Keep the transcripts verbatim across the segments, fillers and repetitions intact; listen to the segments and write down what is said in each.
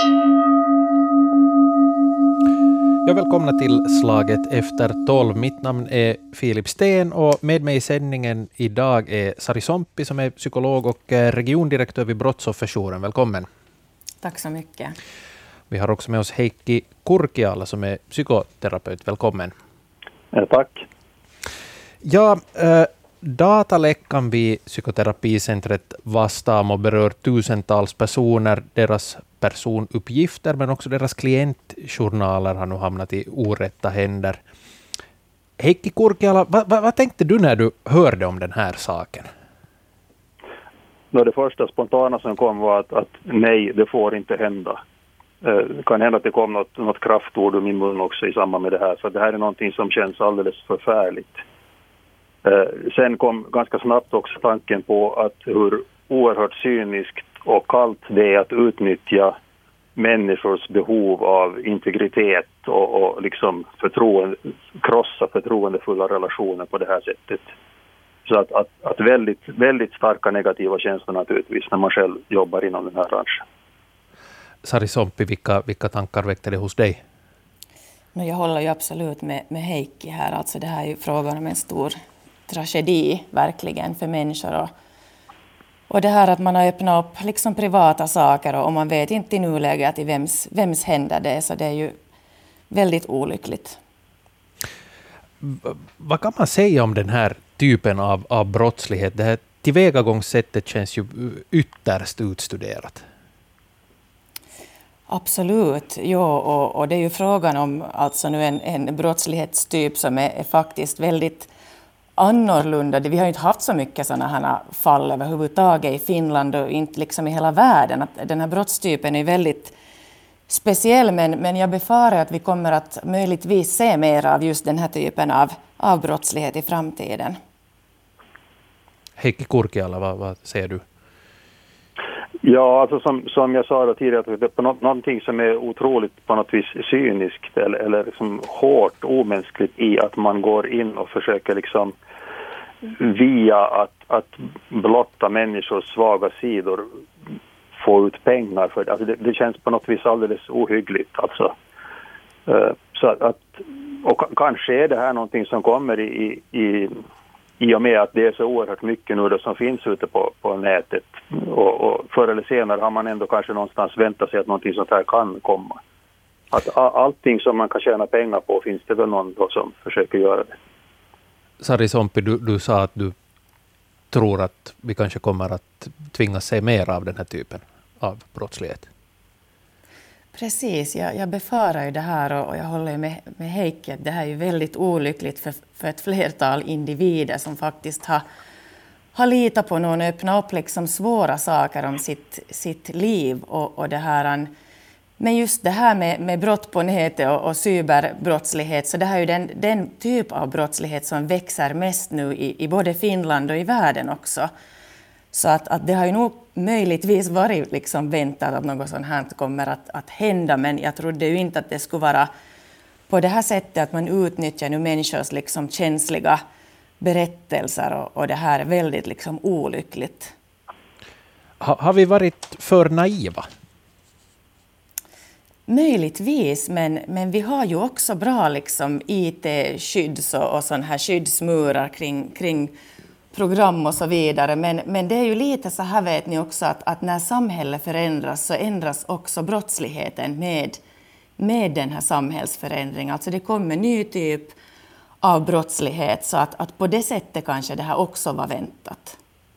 Ja, välkomna till Slaget efter tolv. Mitt namn är Filip Sten och med mig i sändningen idag är Sari Sompi som är psykolog och regiondirektör vid Brottsofferjouren. Välkommen. Tack så mycket. Vi har också med oss Heikki Kurkiala som är psykoterapeut. Välkommen. Ja, tack. Ja, äh, dataläckan vid psykoterapicentret Vastaamo berör tusentals personer, deras personuppgifter men också deras klientjournaler har nu hamnat i orätta händer. Heikki Kurkiala, vad, vad, vad tänkte du när du hörde om den här saken? No, det första spontana som kom var att, att nej, det får inte hända. Det kan hända att det kom något, något kraftord ur min mun också i samband med det här. För det här är någonting som känns alldeles förfärligt. Sen kom ganska snabbt också tanken på att hur oerhört cyniskt och kallt det är att utnyttja människors behov av integritet och, och liksom förtroende, krossa förtroendefulla relationer på det här sättet. Så att, att, att väldigt, väldigt starka negativa känslor naturligtvis när man själv jobbar inom den här branschen. Sari Sompi, vilka, vilka tankar väckte det hos dig? No, jag håller ju absolut med, med Heikki här. Alltså det här är ju frågan om en stor tragedi verkligen för människor. Och, och det här att man har öppnat upp liksom privata saker och, och man vet inte i nuläget i vems, vems händer det är, så det är ju väldigt olyckligt. V- vad kan man säga om den här typen av, av brottslighet? Det här tillvägagångssättet känns ju ytterst utstuderat. Absolut, ja, och, och det är ju frågan om alltså nu en, en brottslighetstyp som är, är faktiskt väldigt annorlunda. Vi har ju inte haft så mycket sådana här fall överhuvudtaget i Finland och inte liksom i hela världen. Att den här brottstypen är väldigt speciell, men, men jag befarar att vi kommer att möjligtvis se mer av just den här typen av, av brottslighet i framtiden. Heikki Kurkiala, vad, vad säger du? Ja, alltså som, som jag sa då tidigare, det är på något, någonting som är otroligt på något vis cyniskt eller, eller liksom hårt, omänskligt i att man går in och försöker liksom via att, att blotta människors svaga sidor få ut pengar för det. Alltså det, det känns på något vis alldeles ohyggligt. Alltså. Uh, så att, att, och kanske är det här någonting som kommer i, i i och med att det är så oerhört mycket nu som finns ute på, på nätet. Och, och förr eller senare har man ändå kanske någonstans väntat sig att någonting sånt här kan komma. Att all, allting som man kan tjäna pengar på finns det väl någon då som försöker göra det. Sari Sompi, du, du sa att du tror att vi kanske kommer att tvingas se mer av den här typen av brottslighet. Precis, jag, jag befarar ju det här och, och jag håller med, med Heikki att det här är ju väldigt olyckligt för, för ett flertal individer som faktiskt har, har litat på någon och öppnat upp liksom svåra saker om sitt, sitt liv. Och, och det här, men just det här med, med brott på nätet och, och cyberbrottslighet, så det här är ju den, den typ av brottslighet som växer mest nu i, i både Finland och i världen också. Så att, att det har ju nog möjligtvis varit liksom väntat att något sånt här kommer att, att hända, men jag trodde ju inte att det skulle vara på det här sättet att man utnyttjar nu människors liksom känsliga berättelser och, och det här är väldigt liksom olyckligt. Ha, har vi varit för naiva? Möjligtvis, men, men vi har ju också bra liksom I T-skydds och, och sån här skyddsmurar kring, kring program och så vidare, men, men det är ju lite så här, vet ni också, att, att när samhället förändras så ändras också brottsligheten med, med den här samhällsförändringen. Alltså det kommer ny typ av brottslighet, så att, att på det sättet kanske det här också var väntat.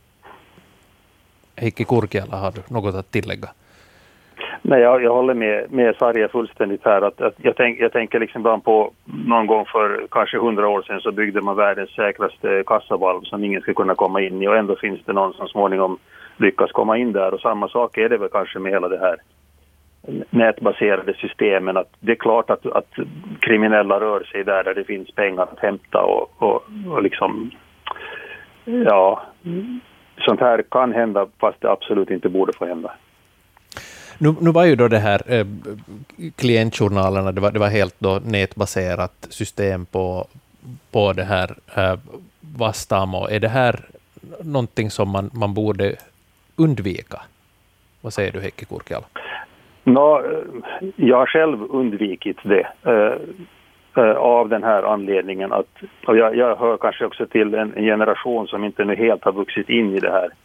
Heikki Kurkiala, har du något att tillägga? Nej, jag, jag håller med, med Sarja fullständigt här. Att, att jag, tänk, jag tänker liksom bara på någon gång för kanske hundra år sedan så byggde man världens säkraste kassavalv som ingen ska kunna komma in i, och ändå finns det någon som småningom lyckas komma in där. Och samma sak är det väl kanske med hela det här nätbaserade systemen. Att det är klart att, att kriminella rör sig där, där det finns pengar att hämta och, och, och liksom, ja, sånt här kan hända fast det absolut inte borde få hända. Nu, nu var ju då det här eh, klientjournalerna, det var, det var helt då nätbaserat system på, på det här eh, Vastaamo. Är det här någonting som man, man borde undvika? Vad säger du, Heikki Kurkiala? Nå, jag har själv undvikit det äh, äh, av den här anledningen. Att, och jag, jag hör kanske också till en, en generation som inte nu helt har vuxit in i det här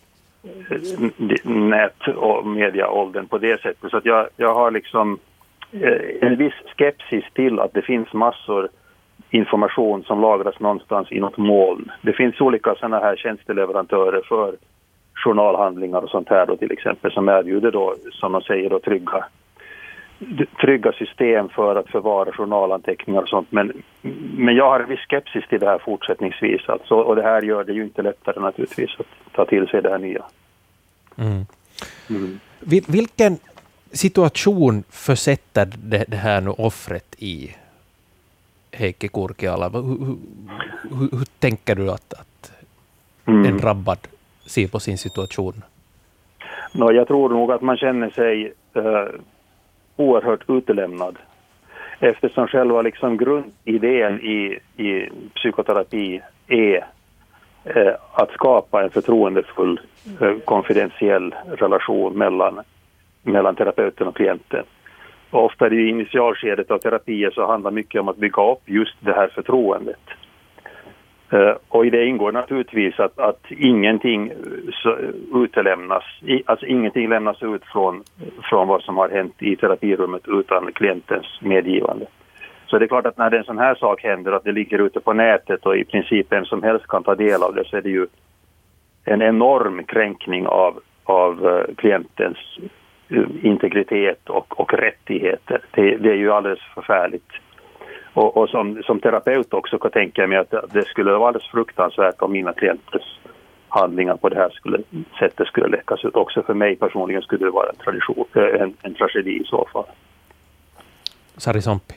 äh, nät- och mediaåldern på det sättet. Så att jag, jag har liksom äh, en viss skepsis till att det finns massor information som lagras någonstans i något moln. Det finns olika sådana här tjänsteleverantörer för journalhandlingar och sånt här då, till exempel, som erbjuder då, som de säger, då, trygga, trygga system för att förvara journalanteckningar och sånt. Men, men jag har en viss skepsis till det här fortsättningsvis. Alltså, och det här gör det ju inte lättare naturligtvis att ta till sig det här nya. Mm. Mm. Vil, vilken situation försätter det, det här nu offret i, Heikki Kurkiala? Hur, hur, hur, hur tänker du att, att mm. en drabbad ser på sin situation? No, jag tror nog att man känner sig uh, oerhört utelämnad. Eftersom själva liksom grundidén i, i psykoterapi är uh, att skapa en förtroendefull, uh, konfidentiell relation mellan, mellan terapeuten och klienten. Och ofta i initialskedet av terapier så handlar mycket om att bygga upp just det här förtroendet. Uh, och i det ingår naturligtvis att, att ingenting så, utelämnas, i, alltså ingenting lämnas ut från, från vad som har hänt i terapirummet utan klientens medgivande. Så det är klart att när en sån här sak händer, att det ligger ute på nätet och i princip vem som helst kan ta del av det, så är det ju en enorm kränkning av, av uh, klientens uh, integritet och, och rättigheter. Det, det är ju alldeles förfärligt. Och, och som, som terapeut också kan tänka mig att det skulle vara alldeles fruktansvärt om mina klienters handlingar på det här skulle, sättet skulle läckas ut. Också för mig personligen skulle det vara en, tradition, en, en tragedi i så fall. Sari Sompi.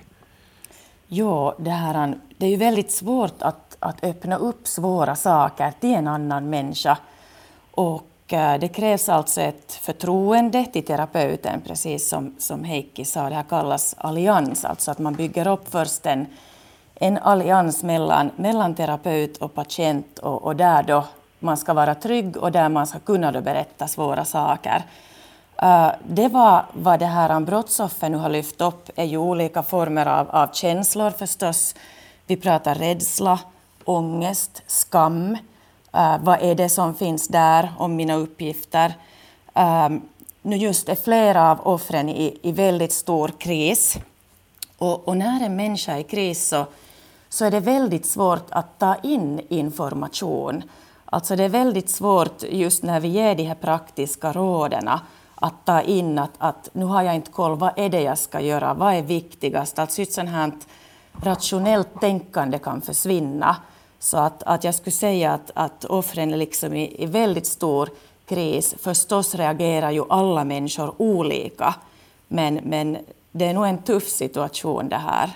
Jo, det, här, det är ju väldigt svårt att, att öppna upp svåra saker till en annan människa. Och det krävs alltså ett förtroende till terapeuten, precis som, som Heikki sa. Det här kallas allians, alltså att man bygger upp först en, en allians mellan, mellan terapeut och patient, och, och där då man ska vara trygg och där man ska kunna då berätta svåra saker. Uh, det var vad det här brottsoffer nu har lyft upp, är ju olika former av, av känslor förstås. Vi pratar rädsla, ångest, skam. Uh, vad är det som finns där om mina uppgifter? Um, nu just är flera av offren i, i väldigt stor kris. Och, och när en människa är i kris så, så är det väldigt svårt att ta in information. Alltså det är väldigt svårt just när vi ger de här praktiska råden att ta in att, att nu har jag inte koll, vad är det jag ska göra, vad är viktigast? Alltså ett sånt här rationellt tänkande kan försvinna. Så att, att jag skulle säga att, att offren är liksom i, i väldigt stor kris. Förstås reagerar ju alla människor olika, men, men det är nog en tuff situation det här.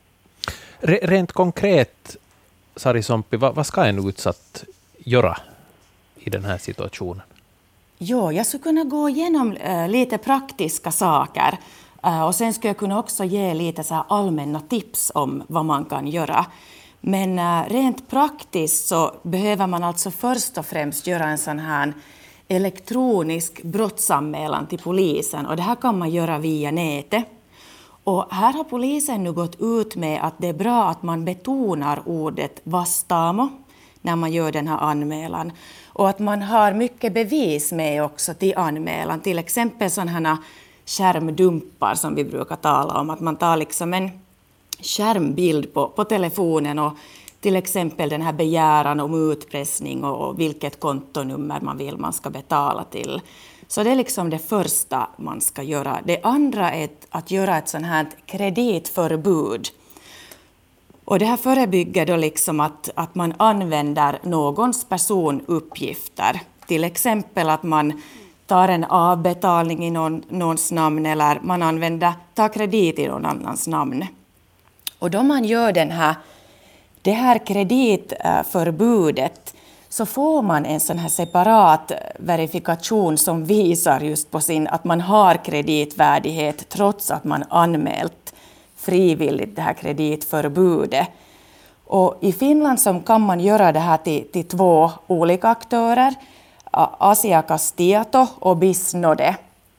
Rent konkret, Sari Sompi, vad, vad ska en utsatt göra i den här situationen? Jo, jag skulle kunna gå igenom äh, lite praktiska saker. Äh, och sen skulle jag kunna också ge lite så här allmänna tips om vad man kan göra. Men äh, rent praktiskt så behöver man alltså först och främst göra en sån här elektronisk brottsanmälan till polisen. Och det här kan man göra via nätet. Och här har polisen nu gått ut med att det är bra att man betonar ordet Vastaamo när man gör den här anmälan. Och att man har mycket bevis med också till anmälan. Till exempel sådana här skärmdumpar som vi brukar tala om. Att man tar liksom en skärmbild på, på telefonen och till exempel den här begäran om utpressning och, och vilket kontonummer man vill man ska betala till. Så det är liksom det första man ska göra. Det andra är att göra ett sådant här kreditförbud. Och det här förebygger då liksom att, att man använder någons personuppgifter. Till exempel att man tar en avbetalning i någon, någons namn eller man använder, tar kredit i någon annans namn. Och då man gör den här, det här kreditförbudet så får man en sån här separat verifikation som visar just på sin, att man har kreditvärdighet trots att man anmält frivilligt det här kreditförbudet. Och i Finland så kan man göra det här till, till två olika aktörer, Asiakastieto och Bisnode.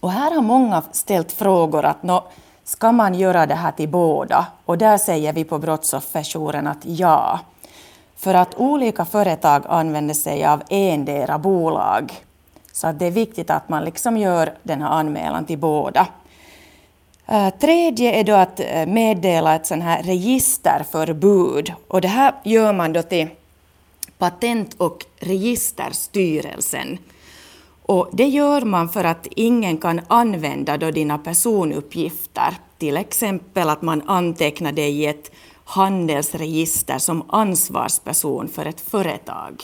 Och här har många ställt frågor att nå, ska man göra det här till båda? Och där säger vi på Brottsofferjouren att ja. För att olika företag använder sig av endera bolag. Så att det är viktigt att man liksom gör den här anmälan till båda. Uh, tredje är då att meddela ett sånt här registerförbud. Och det här gör man då till Patent- och registerstyrelsen. Och det gör man för att ingen kan använda då dina personuppgifter. Till exempel att man antecknar dig i ett handelsregister som ansvarsperson för ett företag.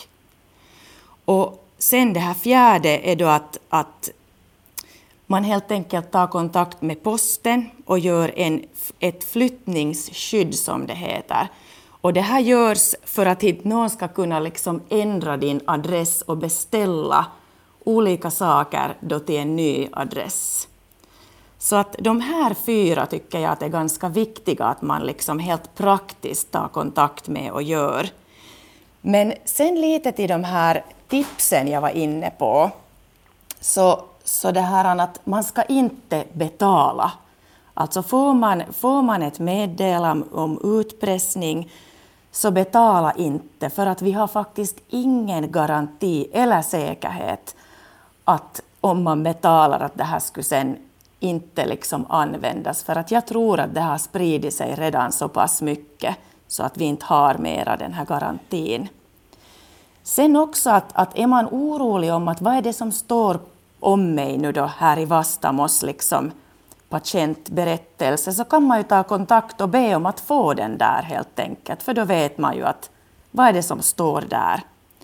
Och sen det här fjärde är då att, att man helt enkelt tar kontakt med posten och gör en, ett flyttningsskydd som det heter. Och det här görs för att inte någon ska kunna liksom ändra din adress och beställa olika saker då till en ny adress. Så att de här fyra tycker jag att är ganska viktiga att man liksom helt praktiskt tar kontakt med och gör. Men sen lite till de här tipsen jag var inne på. Så, så det här att man ska inte betala. Alltså får man, får man ett meddelande om utpressning så betala inte. För att vi har faktiskt ingen garanti eller säkerhet att om man betalar att det här skulle sen inte liksom användas. För att jag tror att det har spridit sig redan så pass mycket så att vi inte har mera den här garantin. Sen också att, att är man orolig om att vad är det som står om mig nu då här i Vastamos liksom patientberättelse, så kan man ju ta kontakt och be om att få den där helt enkelt. För då vet man ju att vad är det som står där.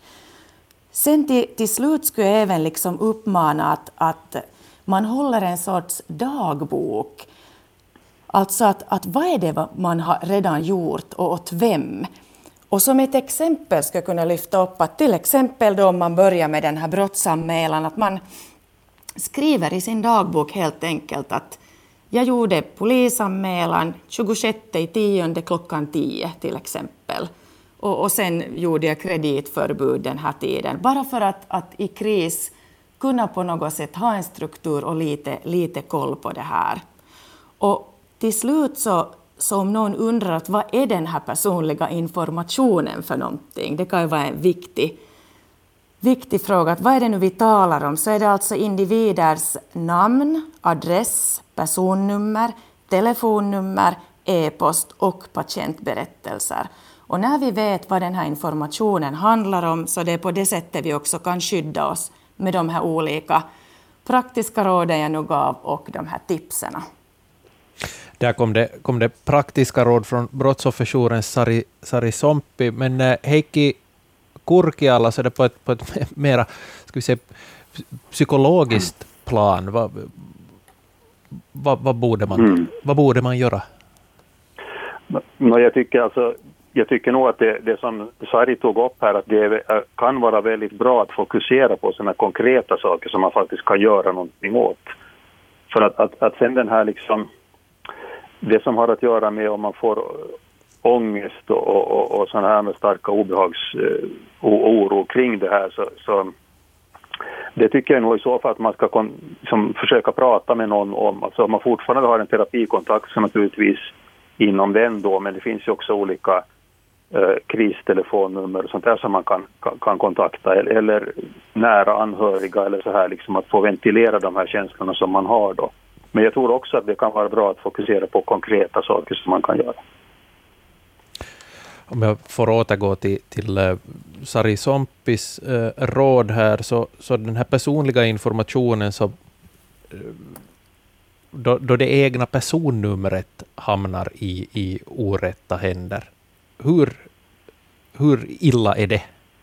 Sen till, till slut skulle jag även liksom uppmana att, att man håller en sorts dagbok. Alltså att, att vad är det man har redan gjort och åt vem? Och som ett exempel ska jag kunna lyfta upp att till exempel då om man börjar med den här brottsanmälan att man skriver i sin dagbok helt enkelt att jag gjorde polisanmälan tjugosjätte i tionde klockan tio till exempel. Och, och sen gjorde jag kreditförbud den här tiden. Bara för att, att i kris kunna på något sätt ha en struktur och lite, lite koll på det här. Och till slut så, så om någon undrar att vad är den här personliga informationen för någonting? Det kan ju vara en viktig, viktig fråga. Att vad är det nu vi talar om? Så är det alltså individers namn, adress, personnummer, telefonnummer, e-post och patientberättelser. Och när vi vet vad den här informationen handlar om så det är på det sättet vi också kan skydda oss med de här olika praktiska råden jag nu gav och de här tipsen. Där kom det, kom det praktiska råd från Brottsofferjourens Sari, Sari Sompi, men eh, Heikki Kurkiala så är det på ett, på ett mera ska vi säga, psykologiskt plan. Vad, vad, vad, borde man, mm. vad borde man göra? No, jag tycker alltså Jag tycker nog att det, det som Sari tog upp här, att det kan vara väldigt bra att fokusera på sådana konkreta saker som man faktiskt kan göra någonting åt. För att, att, att sen den här liksom, det som har att göra med om man får ångest och, och, och sådana här med starka obehags och oro kring det här så, så det tycker jag nog i så fall att man ska kon, liksom, försöka prata med någon om. Alltså om man fortfarande har en terapikontakt så naturligtvis inom den då, men det finns ju också olika eh, kristelefonnummer och sånt där som man kan, kan, kan kontakta eller, eller nära anhöriga eller så här liksom att få ventilera de här känslorna som man har då. Men jag tror också att det kan vara bra att fokusera på konkreta saker som man kan göra. Om jag får återgå till, till uh, Sari Sompis uh, råd här så, så den här personliga informationen så uh, Då, då det egna personnumret hamnar i, i orätta händer. Hur, hur illa är det?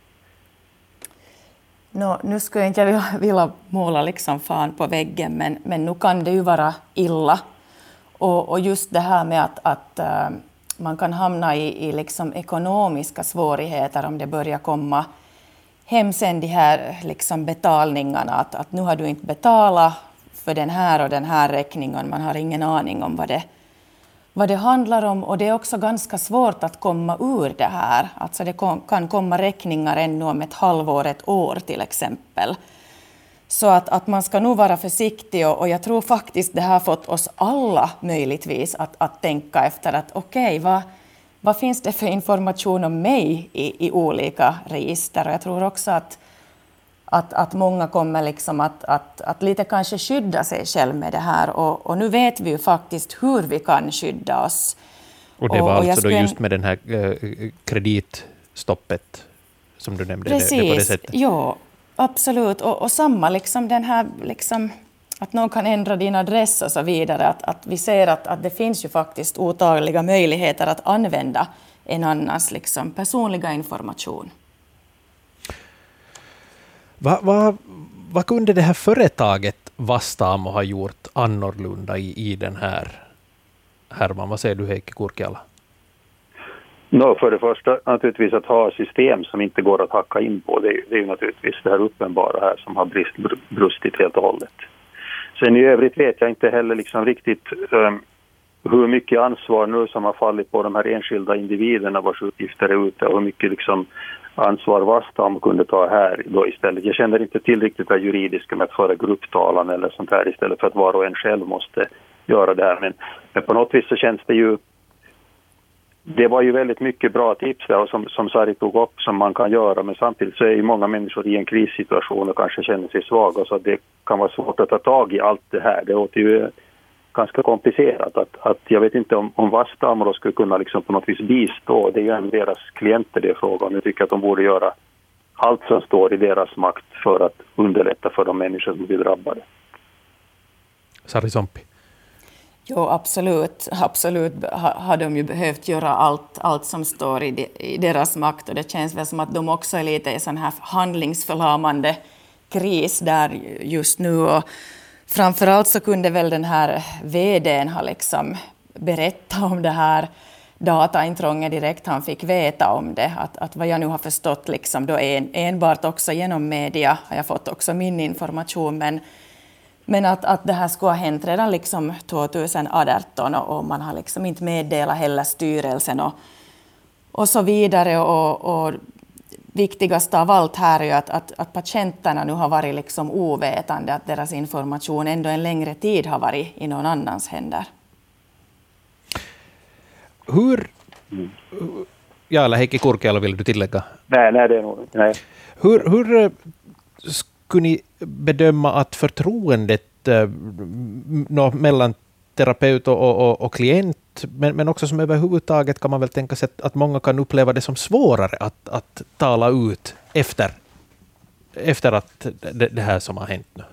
No, nu skulle jag inte vilja, vilja måla liksom fan på väggen, men, men nu kan det ju vara illa. Och, och just det här med att, att uh, man kan hamna i, i liksom ekonomiska svårigheter om det börjar komma hem sen de här liksom betalningarna. Att, att nu har du inte betalat för den här och den här räkningen. Man har ingen aning om vad det, vad det handlar om. Och det är också ganska svårt att komma ur det här. Alltså det kan komma räkningar ännu om ett halvår, ett år till exempel. Så att, att man ska nog vara försiktig och, och jag tror faktiskt det här har fått oss alla möjligtvis att, att tänka efter att okej, okay, vad, vad finns det för information om mig i, i olika register? Och jag tror också att, att, att många kommer liksom att, att, att lite kanske skydda sig själv med det här och, och nu vet vi ju faktiskt hur vi kan skydda oss. Och det var och, och alltså skulle... då just med den här äh, kreditstoppet som du nämnde. Precis, det, det på det sättet. Ja, absolut. Och, och samma liksom den här, liksom, att någon kan ändra din adress och så vidare. Att, att vi ser att, att det finns ju faktiskt otaliga möjligheter att använda en annans liksom, personliga information. Vad va, va kunde det här företaget Vastaamo ha gjort annorlunda i, i den här? Herman, vad säger du, Heikki Kurkiala? No, för det första naturligtvis att ha system som inte går att hacka in på. Det är, det är ju naturligtvis det här uppenbara här som har brist, brustit helt och hållet. Sen i övrigt vet jag inte heller liksom riktigt um, hur mycket ansvar nu som har fallit på de här enskilda individerna vars uppgifter är ute och hur mycket liksom ansvar Vastaamo kunde ta här då istället. Jag känner inte till riktigt det juridiska med att föra grupptalan eller sånt här istället för att var och en själv måste göra det här. Men, men på något vis så känns det ju det var ju väldigt mycket bra tips där och som, som Sari tog upp som man kan göra, men samtidigt så är ju många människor i en krissituation och kanske känner sig svaga så att det kan vara svårt att ta tag i allt det här. Det låter ju ganska komplicerat att, att jag vet inte om, om Vastaamo då skulle kunna liksom på något vis bistå. Det är ju en deras klienter det är frågan. Jag tycker att de borde göra allt som står i deras makt för att underlätta för de människor som blir drabbade. Sari Sompi. Jo, absolut. Absolut har ha de ju behövt göra allt, allt som står i, de, i deras makt. Och det känns väl som att de också är lite i sån här handlingsförlamande kris där just nu. Och framförallt så kunde väl den här vdn ha liksom berättat om det här dataintrånget direkt han fick veta om det. Att, att vad jag nu har förstått liksom då en, enbart också genom media har jag fått också min information. Men Men att, att det här skulle ha hänt redan liksom tjugoarton och, och man har liksom inte meddelat heller styrelsen och, och så vidare. Och, och viktigast av allt här är ju att, att, att patienterna nu har varit liksom ovetande att deras information ändå en längre tid har varit i någon annans händer. Hur... Ja, eller Heikki Kurkiala, vill du tillägga? Nej, nej, det är nog... Nej. Hur... hur skulle ni bedöma att förtroendet eh, mellan terapeut och, och, och klient, men, men också som överhuvudtaget kan man väl tänka sig att, att många kan uppleva det som svårare att, att tala ut efter, efter att det, det här som har hänt nu?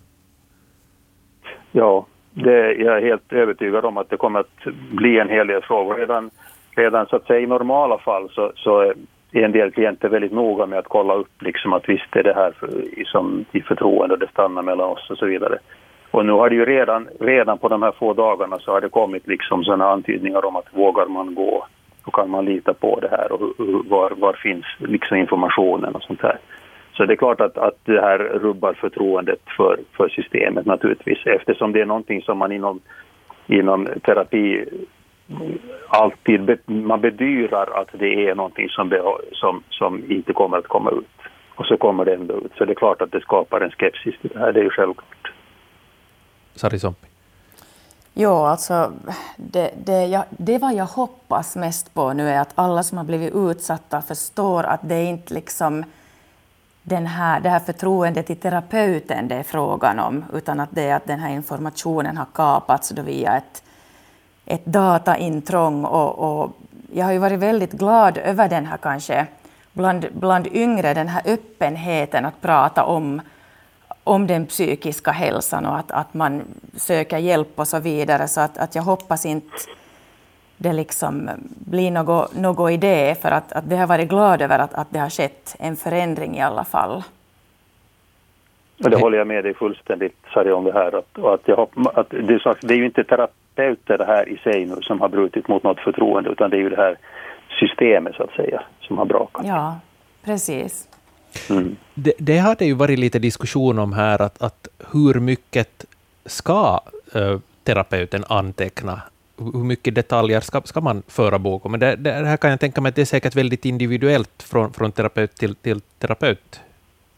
Ja, det, jag är helt övertygad om att det kommer att bli en hel del frågor. Redan, redan så att säga i normala fall så, så är en del klienter väldigt noga med att kolla upp liksom att visst är det här för, som i förtroende och det stannar mellan oss och så vidare. Och nu har det ju redan, redan på de här få dagarna så har det kommit liksom sådana antydningar om att vågar man gå och kan man lita på det här och var, var finns liksom informationen och sånt här. Så det är klart att, att det här rubbar förtroendet för, för systemet naturligtvis eftersom det är någonting som man inom, inom terapi alltid man bedyrar att det är någonting som, som, som inte kommer att komma ut. Och så kommer det ändå ut. Så det är klart att det skapar en skepsis till det här. Det är ju självklart. Sari Sompi. Jo, alltså det, det, jag, det vad jag hoppas mest på nu är att alla som har blivit utsatta förstår att det är inte liksom den här, det här förtroendet till terapeuten det är frågan om, utan att det är att den här informationen har kapats då via ett ett dataintrång och, och jag har ju varit väldigt glad över den här kanske bland, bland yngre, den här öppenheten att prata om, om den psykiska hälsan och att, att man söker hjälp och så vidare. Så att, att jag hoppas inte det liksom blir något, något idé för att, att vi har varit glada över att, att det har skett en förändring i alla fall. Och det håller jag med dig fullständigt, Sari, om det här. Att, och att jag hoppas, att det, det är ju inte terapeuter det här i sig nu som har brutit mot något förtroende, utan det är ju det här systemet så att säga som har brakat. Ja, precis. Mm. Det, det har det ju varit lite diskussion om här att, att hur mycket ska äh, terapeuten anteckna? Hur mycket detaljer ska, ska man föra bok om? Men det, det här kan jag tänka mig att det är säkert väldigt individuellt från, från terapeut till, till terapeut.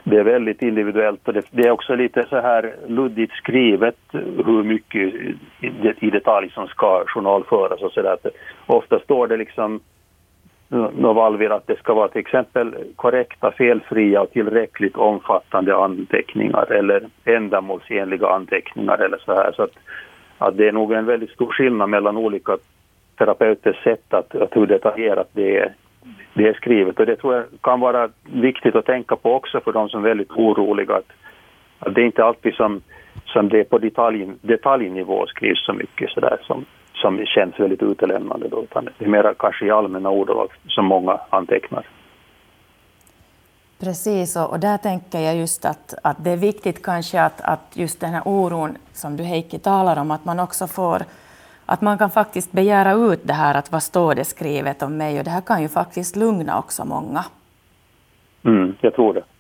det är väldigt individuellt och det, det är också lite så här luddigt skrivet hur mycket i, i detalj som ska journalföras och så där. Ofta står det liksom Novalvir att det ska vara till exempel korrekta, felfria och tillräckligt omfattande anteckningar eller ändamålsenliga anteckningar eller så här. Så att, att det är nog en väldigt stor skillnad mellan olika terapeuters sätt att, att hur detaljerat det är, det är skrivet. Och det tror jag kan vara viktigt att tänka på också för de som är väldigt oroliga. Att, att det är inte alltid som, som det på detalj, detaljnivå skrivs så mycket så där som som känns väldigt utelämnande då, utan det är mer kanske i allmänna ord som många antecknar. Precis, och där tänker jag just att, att det är viktigt kanske att, att just den här oron som du Heikki talar om, att man också får, att man kan faktiskt begära ut det här att vad står det skrivet om mig, och det här kan ju faktiskt lugna också många. Mm, jag tror det.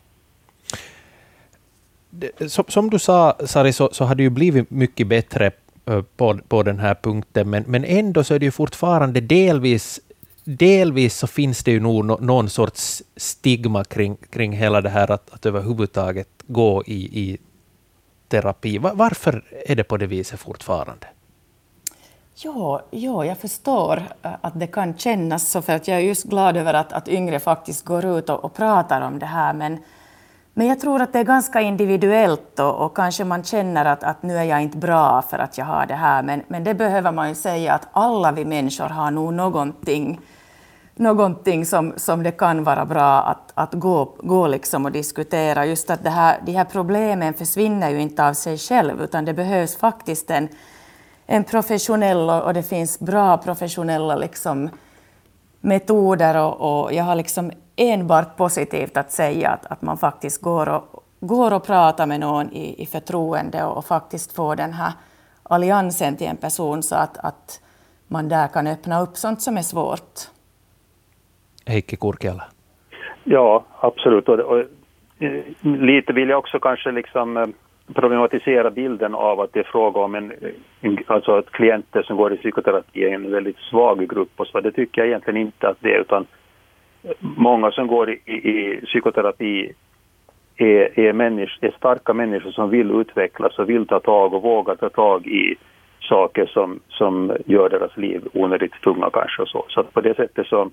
det som, som du sa, Sari, så, så har det ju blivit mycket bättre På, på den här punkten, men, men ändå så är det ju fortfarande delvis, delvis så finns det ju nog no, någon sorts stigma kring, kring hela det här att, att överhuvudtaget gå i, i terapi. Var, varför är det på det viset fortfarande? Ja, ja, jag förstår att det kan kännas så, för att jag är just glad över att, att yngre faktiskt går ut och, och pratar om det här, men Men jag tror att det är ganska individuellt och, och kanske man känner att, att nu är jag inte bra för att jag har det här. Men, men det behöver man ju säga att alla vi människor har nog någonting, någonting som, som det kan vara bra att, att gå, gå liksom och diskutera. Just att det här, de här problemen försvinner ju inte av sig själv, utan det behövs faktiskt en, en professionell, och det finns bra professionella liksom metoder, och, och jag har liksom enbart positivt att säga att, att man faktiskt går och, går och pratar med någon i, i förtroende och, och faktiskt får den här alliansen till en person så att, att man där kan öppna upp sånt som är svårt. Heikki Kurkiala. Ja, absolut. Och, och, lite vill jag också kanske liksom problematisera bilden av att det är fråga om en, alltså att klienter som går i psykoterapi är en väldigt svag grupp och så. Det tycker jag egentligen inte att det är, utan många som går i, i psykoterapi är, är, människ, är starka människor som vill utvecklas och vill ta tag och våga ta tag i saker som, som gör deras liv onödigt tunga kanske. Och så så att på det sättet så,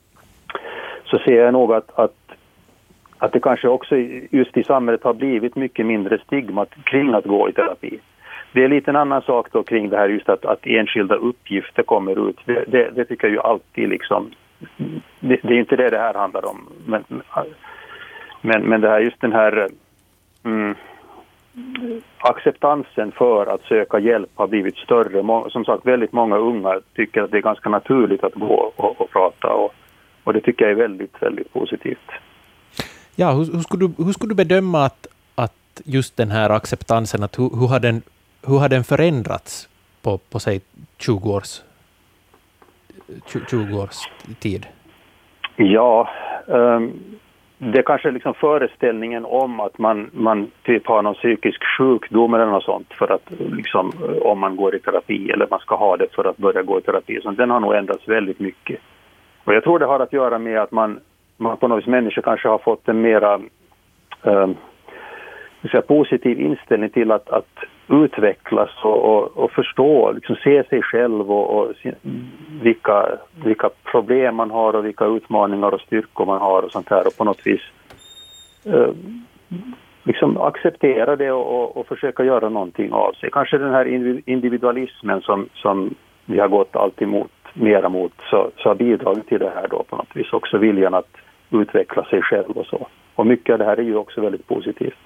så ser jag nog att, att, att det kanske också just i samhället har blivit mycket mindre stigma kring att gå i terapi. Det är lite en annan sak då kring det här just att, att enskilda uppgifter kommer ut. Det, det, det tycker jag ju alltid liksom. Det, det är inte det det här handlar om, men, men, men det här just den här mm, acceptansen för att söka hjälp har blivit större. Som sagt, väldigt många unga tycker att det är ganska naturligt att gå och, och prata, och, och det tycker jag är väldigt, väldigt positivt. Ja, hur, hur, skulle, du, hur skulle du bedöma att, att just den här acceptansen, att hur, hur, har, den, hur har den förändrats på, på säg tjugo års tjugo års tid? Ja, um, det kanske liksom föreställningen om att man, man typ har någon psykisk sjukdom eller något sånt för att liksom, om man går i terapi, eller man ska ha det för att börja gå i terapi, så den har nog ändrats väldigt mycket. Och jag tror det har att göra med att man, man på något vis människor kanske har fått en mera um, säga, positiv inställning till att, att utvecklas och, och, och förstå, liksom se sig själv och, och se, vilka, vilka problem man har och vilka utmaningar och styrkor man har och sånt här, och på något vis eh, liksom acceptera det och, och, och försöka göra någonting av sig. Kanske den här individualismen som, som vi har gått alltid mot, mera mot, så, så har bidragit till det här då på något vis, också viljan att utveckla sig själv och så. Och mycket av det här är ju också väldigt positivt.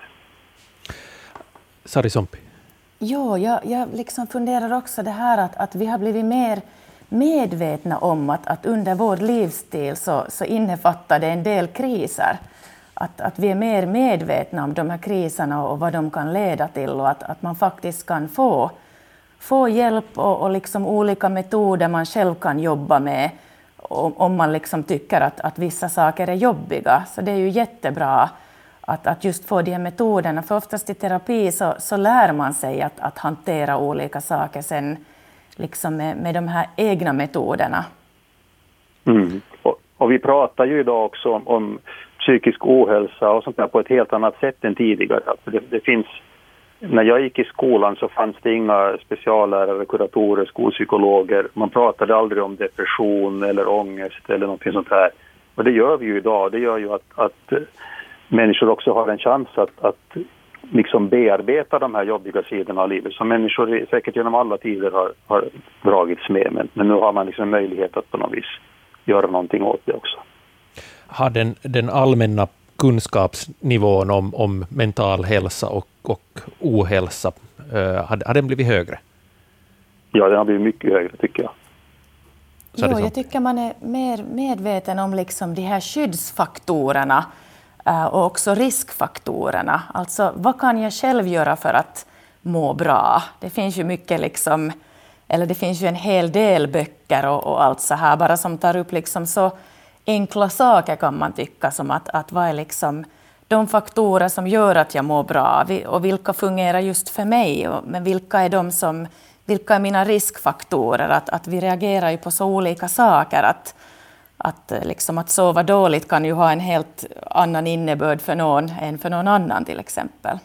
Sari Sompi. Jo, jag, jag liksom funderar också det här att, att vi har blivit mer medvetna om att, att under vår livsstil så, så innefattar det en del kriser. Att, att vi är mer medvetna om de här kriserna och vad de kan leda till, och att, att man faktiskt kan få, få hjälp och, och liksom olika metoder man själv kan jobba med om, om man liksom tycker att, att vissa saker är jobbiga. Så det är ju jättebra att, att just få de här metoderna. För oftast i terapi så, så lär man sig att, att hantera olika saker sen liksom med, med de här egna metoderna. Mm. Och, och vi pratar ju idag också om, om psykisk ohälsa och sånt där på ett helt annat sätt än tidigare. Alltså det, det finns, när jag gick i skolan så fanns det inga speciallärare, kuratorer, skolpsykologer. Man pratade aldrig om depression eller ångest eller någonting sånt här. Och det gör vi ju idag. Det gör ju att, att människor också har en chans att, att liksom bearbeta de här jobbiga sidorna av livet som människor säkert genom alla tider har, har dragits med. Men, men nu har man liksom möjlighet att på något vis göra någonting åt det också. Har den, den allmänna kunskapsnivån om, om mental hälsa och, och ohälsa, uh, har, har den blivit högre? Ja, den har blivit mycket högre tycker jag. Jo, jag tycker man är mer medveten om liksom de här skyddsfaktorerna uh, och också riskfaktorerna. Alltså, vad kan jag själv göra för att må bra? Det finns ju mycket liksom, eller det finns ju en hel del böcker och, och allt så här, bara som tar upp liksom så enkla saker kan man tycka, som att, att vad är liksom de faktorer som gör att jag mår bra och vilka fungerar just för mig, men vilka är de som, vilka är mina riskfaktorer, att, att vi reagerar ju på så olika saker, att, att, liksom att sova dåligt kan ju ha en helt annan innebörd för någon än för någon annan till exempel.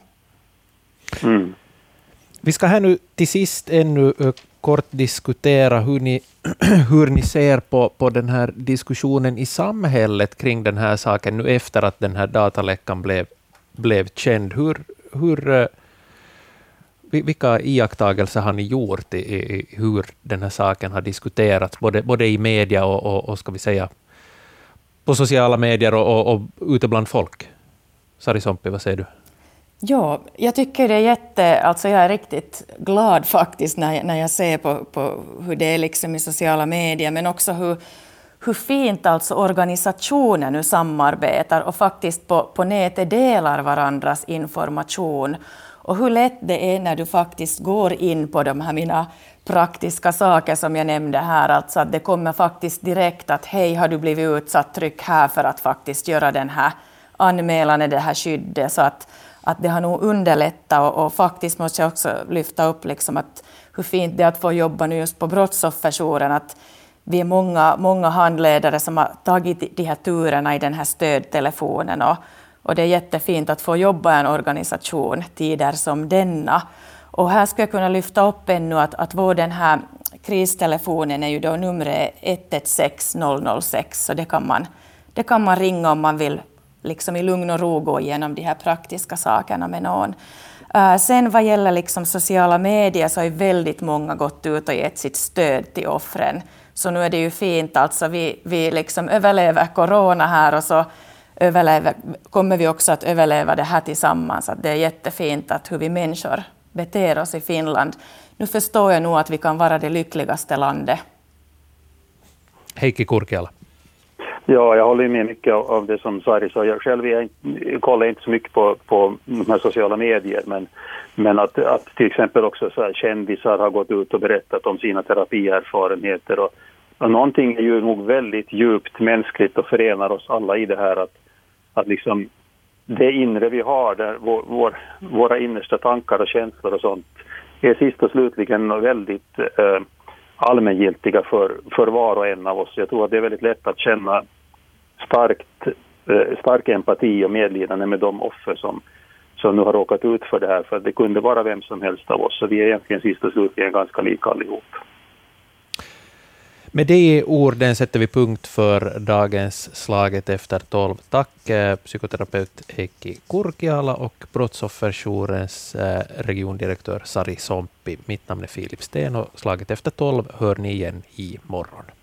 Mm. Vi ska här nu till sist ännu kort diskutera hur ni, hur ni ser på, på den här diskussionen i samhället kring den här saken nu efter att den här dataläckan blev, blev känd. Hur, hur, vilka iakttagelser har ni gjort i, i hur den här saken har diskuterats, både, både i media och, och, och ska vi säga på sociala medier och, och, och ute bland folk? Sari Sompi, vad säger du? Ja, jag tycker det är jätte, alltså jag är riktigt glad faktiskt när jag, när jag ser på, på hur det är liksom i sociala medier, men också hur, hur fint alltså organisationen nu samarbetar och faktiskt på, på nätet delar varandras information, och hur lätt det är när du faktiskt går in på de här mina praktiska saker som jag nämnde här, alltså att det kommer faktiskt direkt att hej, har du blivit utsatt, tryck här för att faktiskt göra den här anmälan, det här skyddet, så att att det har nog underlättat, och, och faktiskt måste jag också lyfta upp liksom att hur fint det är att få jobba nu just på brottsofferjouren, att vi är många, många handledare som har tagit de här turerna i den här stödtelefonen, och, och det är jättefint att få jobba i en organisation tider som denna. Och här ska jag kunna lyfta upp ännu att, att vår den här kristelefonen är ju då numret ett ett sex noll noll sex, så det kan man, det kan man ringa om man vill liksom i lugn och ro gå igenom de här praktiska sakerna med någon. Uh, sen vad gäller liksom sociala medier så har väldigt många gått ut och gett sitt stöd till offren. Så nu är det ju fint, alltså vi, vi liksom överlever corona här, och så överlever, kommer vi också att överleva det här tillsammans. Att det är jättefint att hur vi människor beter oss i Finland. Nu förstår jag nog att vi kan vara det lyckligaste landet. Heikki Kurkiala. Ja, jag håller med mycket av det som Sari sa. Jag själv jag kollar inte så mycket på, på de här sociala medier, men, men att, att till exempel också så här, kändisar har gått ut och berättat om sina terapierfarenheter. Och, och någonting är ju nog väldigt djupt mänskligt och förenar oss alla i det här, att, att liksom det inre vi har, där vår, vår, våra innersta tankar och känslor och sånt, är sist och slutligen väldigt eh, allmängiltiga för, för var och en av oss. Jag tror att det är väldigt lätt att känna starkt, eh, stark empati och medlidande med de offer som, som nu har råkat ut för det här. För det kunde vara vem som helst av oss. Så vi är egentligen sist och slutligen ganska lika allihop. Med det orden sätter vi punkt för dagens Slaget efter tolv. Tack eh, psykoterapeut Heikki Kurkiala och brottsofferjourens eh, regiondirektör Sari Sompi. Mitt namn är Filip Sten och Slaget efter tolv hör ni igen i morgon.